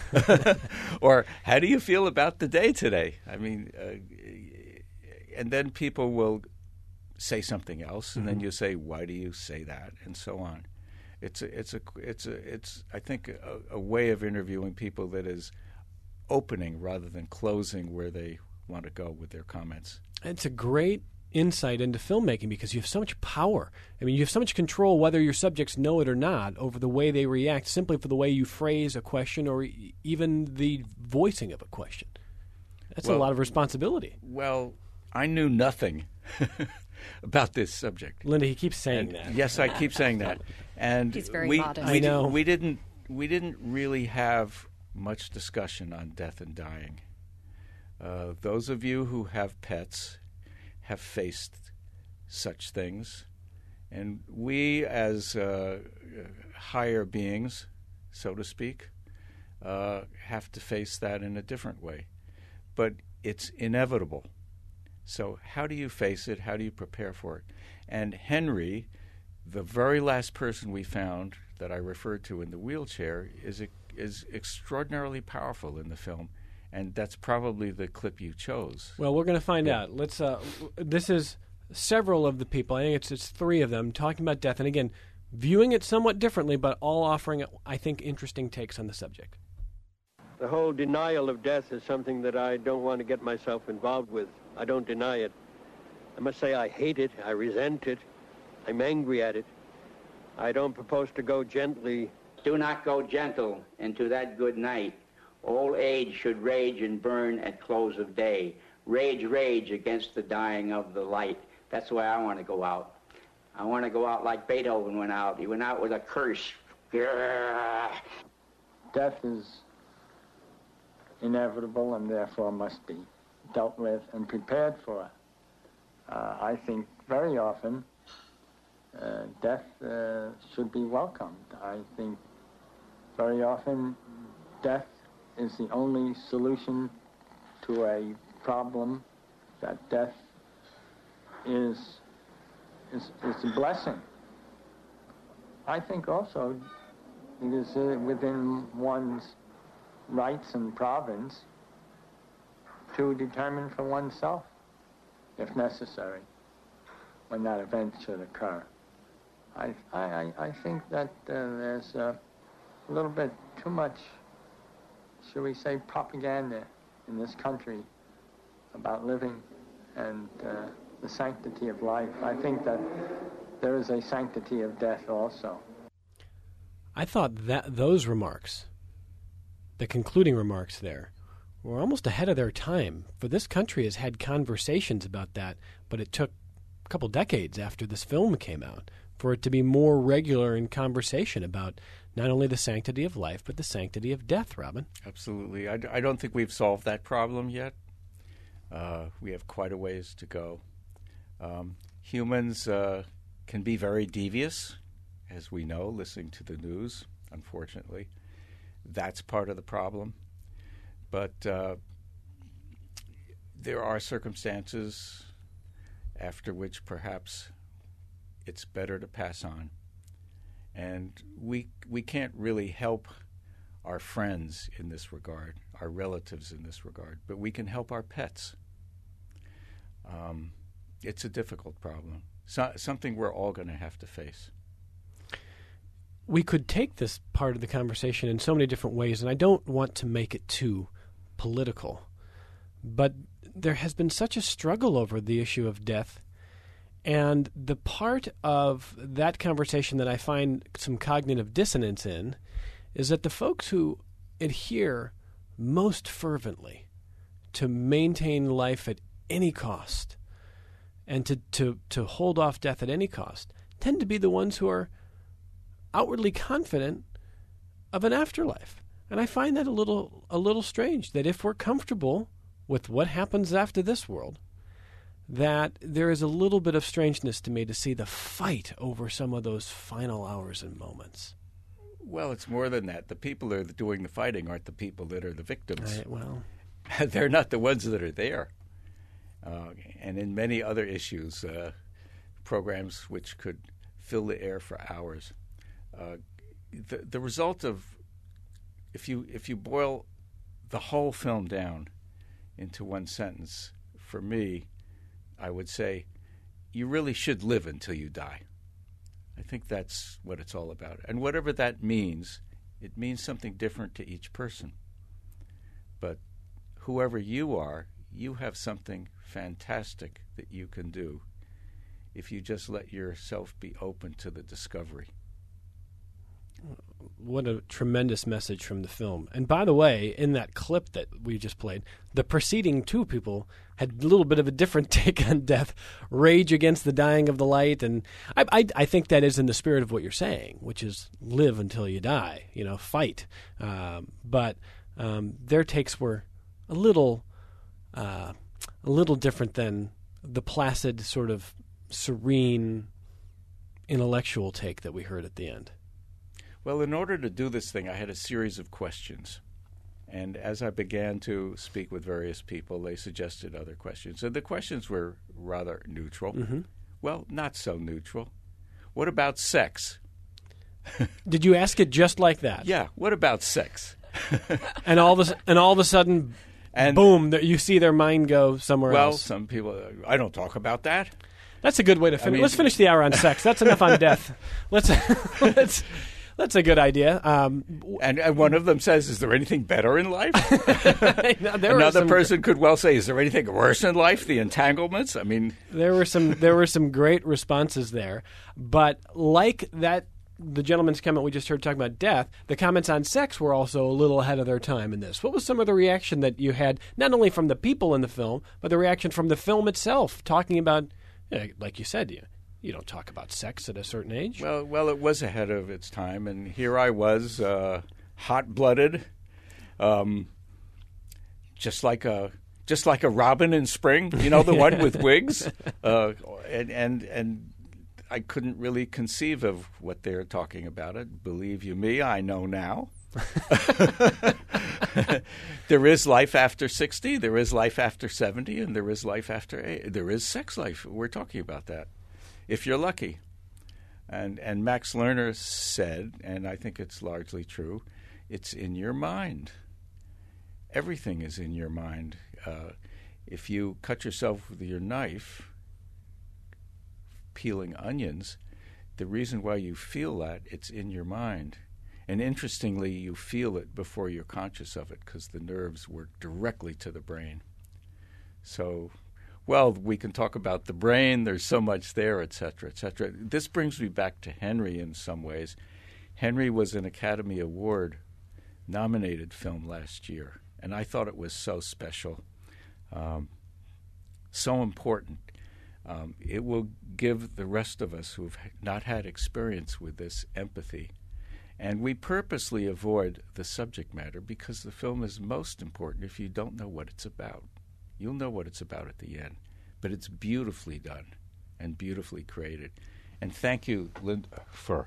Speaker 2: Or how do you feel about the day today? I mean, uh, and then people will say something else, and mm-hmm. then you say, "Why do you say that?" and so on. It's a, it's a, it's a, it's I think a, a way of interviewing people that is opening rather than closing where they want to go with their comments.
Speaker 1: It's a great insight into filmmaking, because you have so much power. I mean, you have so much control, whether your subjects know it or not, over the way they react, simply for the way you phrase a question or e- even the voicing of a question. That's
Speaker 2: well,
Speaker 1: a lot of responsibility.
Speaker 2: Well, I knew nothing about this subject.
Speaker 1: Linda, he keeps saying
Speaker 2: and
Speaker 1: that.
Speaker 2: Yes, I keep saying that. And
Speaker 3: He's very
Speaker 2: we,
Speaker 3: modest.
Speaker 2: we
Speaker 1: I know.
Speaker 2: Did, we didn't we didn't really have much discussion on death and dying. Uh, those of you who have pets have faced such things, and we, as uh, higher beings, so to speak, uh, have to face that in a different way. But it's inevitable. So how do you face it? How do you prepare for it? And Henry, the very last person we found that I referred to in the wheelchair, is is extraordinarily powerful in the film. And that's probably the clip you chose.
Speaker 1: Well, we're going to find
Speaker 2: yeah.
Speaker 1: out. Let's. Uh, this is several of the people. I think it's it's three of them talking about death, and again, viewing it somewhat differently, but all offering, I think, interesting takes on the subject.
Speaker 4: The whole denial of death is something that I don't want to get myself involved with. I don't deny it. I must say I hate it. I resent it. I'm angry at it. I don't propose to go gently.
Speaker 10: Do not go gentle into that good night. Old age should rage and burn at close of day. Rage, rage against the dying of the light. That's the way I want to go out. I want to go out like Beethoven went out. He went out with a curse.
Speaker 14: Death is inevitable and therefore must be dealt with and prepared for. Uh, I think very often uh, death uh, should be welcomed. I think very often death is the only solution to a problem. That death is, is, is a blessing. I think also it is uh, within one's rights and province to determine for oneself, if necessary, when that event should occur. I, I, I think that uh, there's uh, a little bit too much, shall we say, propaganda in this country about living and uh, the sanctity of life. I think that there is a sanctity of death also.
Speaker 1: I thought that those remarks, the concluding remarks there, were almost ahead of their time. For this country has had conversations about that, but it took a couple decades after this film came out, for it to be more regular in conversation about not only the sanctity of life, but the sanctity of death, Robin.
Speaker 2: Absolutely. I, I don't think we've solved that problem yet. Uh, we have quite a ways to go. Um, humans uh, can be very devious, as we know, listening to the news, unfortunately. That's part of the problem. But uh, there are circumstances after which perhaps it's better to pass on. And we we can't really help our friends in this regard, our relatives in this regard, but we can help our pets. Um, it's a difficult problem, so, something we're all going to have to face.
Speaker 1: We could take this part of the conversation in so many different ways, and I don't want to make it too political, but there has been such a struggle over the issue of death. And the part of that conversation that I find some cognitive dissonance in is that the folks who adhere most fervently to maintain life at any cost and to, to, to hold off death at any cost tend to be the ones who are outwardly confident of an afterlife. And I find that a little a little strange, that if we're comfortable with what happens after this world, that there is a little bit of strangeness to me to see the fight over some of those final hours and moments.
Speaker 2: Well, it's more than that. The people that are doing the fighting aren't the people that are the victims.
Speaker 1: Right, well,
Speaker 2: they're not the ones that are there. Uh, and in many other issues, uh, programs which could fill the air for hours, uh, the the result of if you if you boil the whole film down into one sentence, for me, I would say, you really should live until you die. I think that's what it's all about. And whatever that means, it means something different to each person. But whoever you are, you have something fantastic that you can do if you just let yourself be open to the discovery.
Speaker 1: What a tremendous message from the film. And by the way, in that clip that we just played, the preceding two people had a little bit of a different take on death, rage against the dying of the light. And I, I, I think that is in the spirit of what you're saying, which is live until you die, you know, fight. Um, but um, their takes were a little, uh, a little different than the placid, sort of serene, intellectual take that we heard at the end.
Speaker 2: Well, in order to do this thing, I had a series of questions. And as I began to speak with various people, they suggested other questions. And the questions were rather neutral.
Speaker 1: Mm-hmm.
Speaker 2: Well, not so neutral. What about sex?
Speaker 1: Did you ask it just like that?
Speaker 2: Yeah. What about sex?
Speaker 1: and all of a, and all of a sudden, and, boom, you see their mind go somewhere
Speaker 2: well,
Speaker 1: else.
Speaker 2: Well, some people, I don't talk about that.
Speaker 1: That's a good way to finish. I mean, let's finish the hour on sex. That's enough on death. Let's let's... That's a good idea. Um,
Speaker 2: and, and one of them says, is there anything better in life?
Speaker 1: no,
Speaker 2: Another
Speaker 1: some,
Speaker 2: person could well say, is there anything worse in life? The entanglements? I mean,
Speaker 1: there were some there were some great responses there. But like that, the gentleman's comment we just heard talking about death, the comments on sex were also a little ahead of their time in this. What was some of the reaction that you had, not only from the people in the film, but the reaction from the film itself, talking about, you know, like you said, you You don't talk about sex at a certain age.
Speaker 2: Well, well, it was ahead of its time, and here I was, uh, hot-blooded, um, just like a just like a robin in spring. You know, the one with wigs, uh, and and and I couldn't really conceive of what they're talking about. It. Believe you me, I know now. There is life after sixty. There is life after seventy, and there is life after eighty. There is sex life. We're talking about that. If you're lucky. And and Max Lerner said, and I think it's largely true, it's in your mind. Everything is in your mind. Uh, if you cut yourself with your knife peeling onions, the reason why you feel that, it's in your mind. And interestingly, you feel it before you're conscious of it because the nerves work directly to the brain. So... Well, we can talk about the brain. There's so much there, et cetera, et cetera. This brings me back to Henry in some ways. Henry was an Academy Award-nominated film last year, and I thought it was so special, um, so important. Um, it will give the rest of us who've not had experience with this empathy. And we purposely avoid the subject matter because the film is most important if you don't know what it's about. You'll know what it's about at the end. But it's beautifully done and beautifully created. And thank you, Linda, for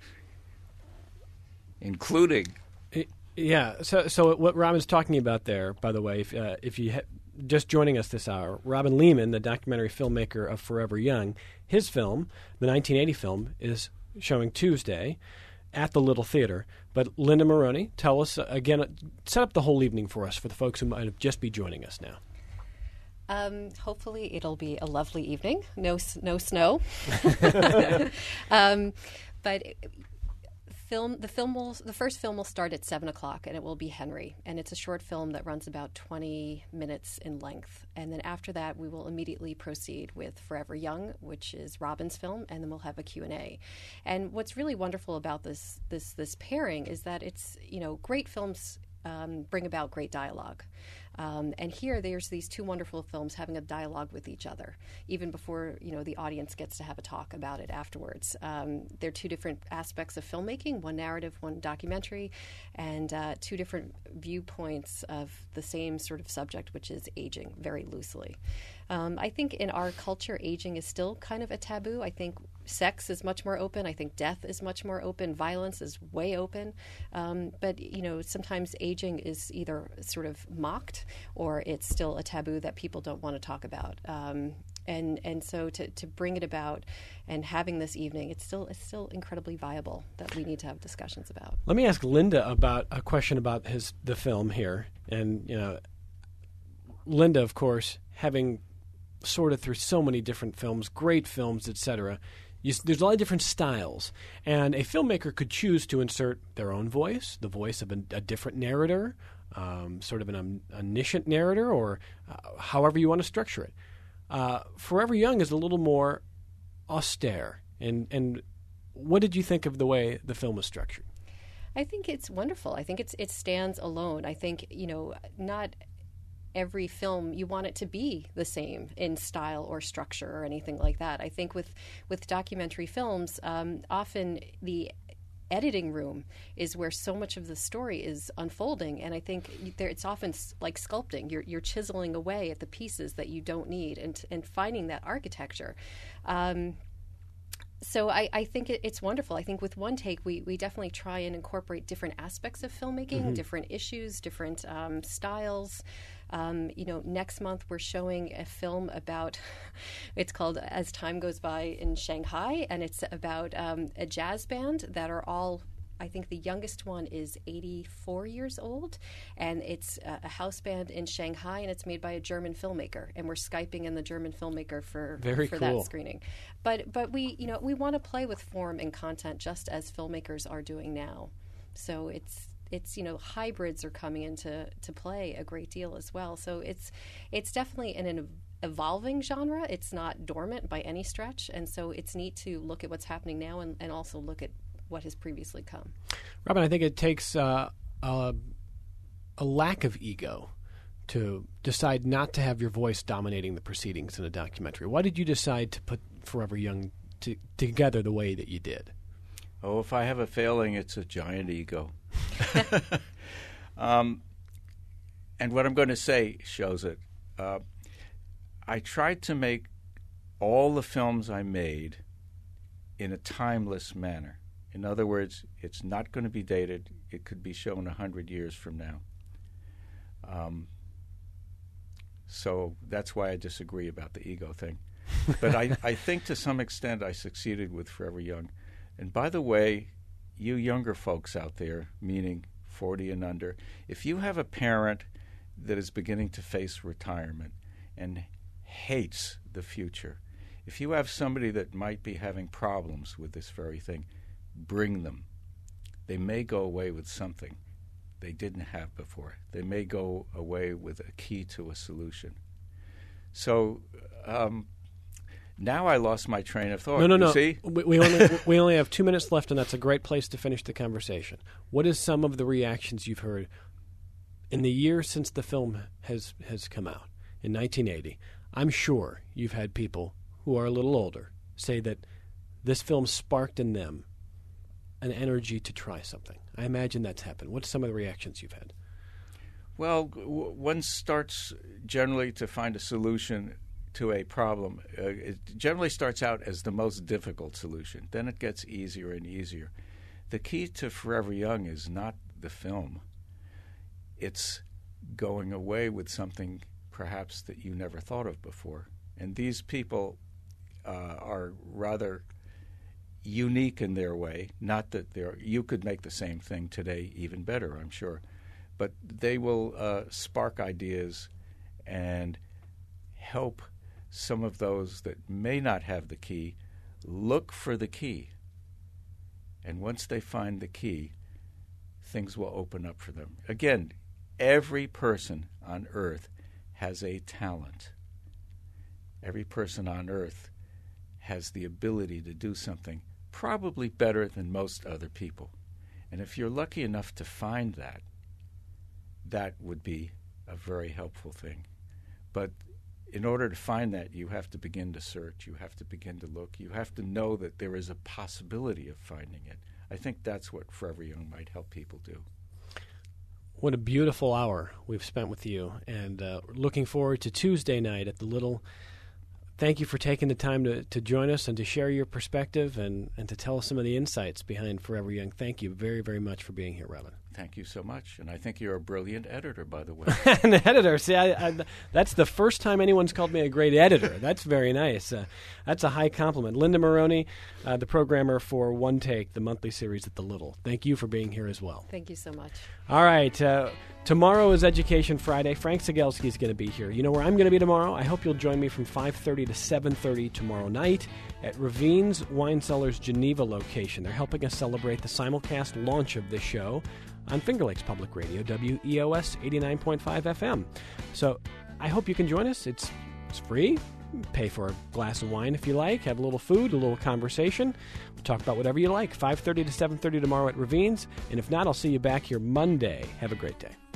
Speaker 2: including...
Speaker 1: Yeah, so so what Robin's talking about there, by the way, if, uh, if you ha- just joining us this hour, Robin Lehman, the documentary filmmaker of Forever Young, his film, the nineteen eighty film, is showing Tuesday at the Little Theater. But Linda Maroney, tell us, uh, again, uh, set up the whole evening for us, for the folks who might just be joining us now.
Speaker 3: Um, hopefully it'll be a lovely evening. No, no snow. um, but film, the film will, the first film will start at seven o'clock, and it will be Henry. And it's a short film that runs about twenty minutes in length. And then after that, we will immediately proceed with Forever Young, which is Robin's film, and then we'll have a Q and A. And what's really wonderful about this this this pairing is that it's, you know, great films um, bring about great dialogue. Um, and here, there's these two wonderful films having a dialogue with each other, even before, you know, the audience gets to have a talk about it afterwards. Um, they're two different aspects of filmmaking, one narrative, one documentary, and uh, two different viewpoints of the same sort of subject, which is aging, very loosely. Um, I think in our culture, aging is still kind of a taboo. I think sex is much more open. I think death is much more open. Violence is way open. Um, but, you know, sometimes aging is either sort of mocked or it's still a taboo that people don't want to talk about. Um, and and so to, to bring it about and having this evening, it's still it's still incredibly viable that we need to have discussions about.
Speaker 1: Let me ask Linda about a question about his the film here. And, you know, Linda, of course, having sorted through so many different films, great films, et cetera, you, there's a lot of different styles. And a filmmaker could choose to insert their own voice, the voice of a, a different narrator, um, sort of an um, omniscient narrator, or uh, however you want to structure it. Uh, Forever Young is a little more austere. And, and what did you think of the way the film was structured?
Speaker 3: I think it's wonderful. I think it's it stands alone. I think, you know, not every film you want it to be the same in style or structure or anything like that. I think with with documentary films, um, often the editing room is where so much of the story is unfolding, and I think there, it's often like sculpting. You're you're chiseling away at the pieces that you don't need, and and finding that architecture. Um, So I, I think it, it's wonderful. I think with One Take, we, we definitely try and incorporate different aspects of filmmaking, mm-hmm. different issues, different um, styles. Um, you know, next month we're showing a film about, it's called As Time Goes By in Shanghai, and it's about um, a jazz band that are all, I think the youngest one is eighty-four years old, and it's a, a house band in Shanghai, and it's made by a German filmmaker, and we're Skyping in the German filmmaker for
Speaker 1: Very
Speaker 3: for
Speaker 1: cool.
Speaker 3: that screening. But but we you know we want to play with form and content just as filmmakers are doing now. So it's it's you know hybrids are coming into to play a great deal as well. So it's it's definitely an, an evolving genre. It's not dormant by any stretch, and so it's neat to look at what's happening now and, and also look at what has previously come.
Speaker 1: Robin, I think it takes uh, a, a lack of ego to decide not to have your voice dominating the proceedings in a documentary. Why did you decide to put Forever Young to, together the way that you did?
Speaker 2: Oh, if I have a failing, it's a giant ego. um, and what I'm going to say shows it. Uh, I tried to make all the films I made in a timeless manner. In other words, it's not going to be dated. It could be shown a hundred years from now. Um, so that's why I disagree about the ego thing. But I, I think to some extent I succeeded with Forever Young. And by the way, you younger folks out there, meaning forty and under, if you have a parent that is beginning to face retirement and hates the future, if you have somebody that might be having problems with this very thing, bring them. They may go away with something they didn't have before. They may go away with a key to a solution. So um, now I lost my train of thought.
Speaker 1: No, no,
Speaker 2: you
Speaker 1: no.
Speaker 2: See?
Speaker 1: We, we, only, we only have two minutes left, and that's a great place to finish the conversation. What is some of the reactions you've heard in the year since the film has, has come out, in nineteen eighty? I'm sure you've had people who who are a little older say that this film sparked in them an energy to try something? I imagine that's happened. What's some of the reactions you've had?
Speaker 2: Well, w- one starts generally to find a solution to a problem. Uh, it generally starts out as the most difficult solution. Then it gets easier and easier. The key to Forever Young is not the film. It's going away with something perhaps that you never thought of before. And these people uh, are rather unique in their way. Not that they're, you could make the same thing today even better, I'm sure. But they will uh, spark ideas and help some of those that may not have the key look for the key. And once they find the key, things will open up for them. Again, every person on earth has a talent. Every person on earth has the ability to do something probably better than most other people. And if you're lucky enough to find that, that would be a very helpful thing. But in order to find that, you have to begin to search. You have to begin to look. You have to know that there is a possibility of finding it. I think that's what Forever Young might help people do.
Speaker 1: What a beautiful hour we've spent with you, and uh, looking forward to Tuesday night at the Little. Thank you for taking the time to, to join us and to share your perspective and, and to tell us some of the insights behind Forever Young. Thank you very, very much for being here, Robin.
Speaker 2: Thank you so much. And I think you're a brilliant editor, by the way.
Speaker 1: An editor. See, I, I, that's the first time anyone's called me a great editor. That's very nice. Uh, that's a high compliment. Linda Maroney, uh, the programmer for One Take, the monthly series at the Little. Thank you for being here as well.
Speaker 3: Thank you so much.
Speaker 1: All right. Uh, tomorrow is Education Friday. Frank Cegelski is going to be here. You know where I'm going to be tomorrow? I hope you'll join me from five thirty to seven thirty tomorrow night at Ravine's Wine Cellars Geneva location. They're helping us celebrate the simulcast launch of this show on Finger Lakes Public Radio, W E O S eighty-nine point five F M. So I hope you can join us. It's it's free. Pay for a glass of wine if you like. Have a little food, a little conversation. We'll talk about whatever you like. five thirty to seven thirty tomorrow at Ravine's. And if not, I'll see you back here Monday. Have a great day.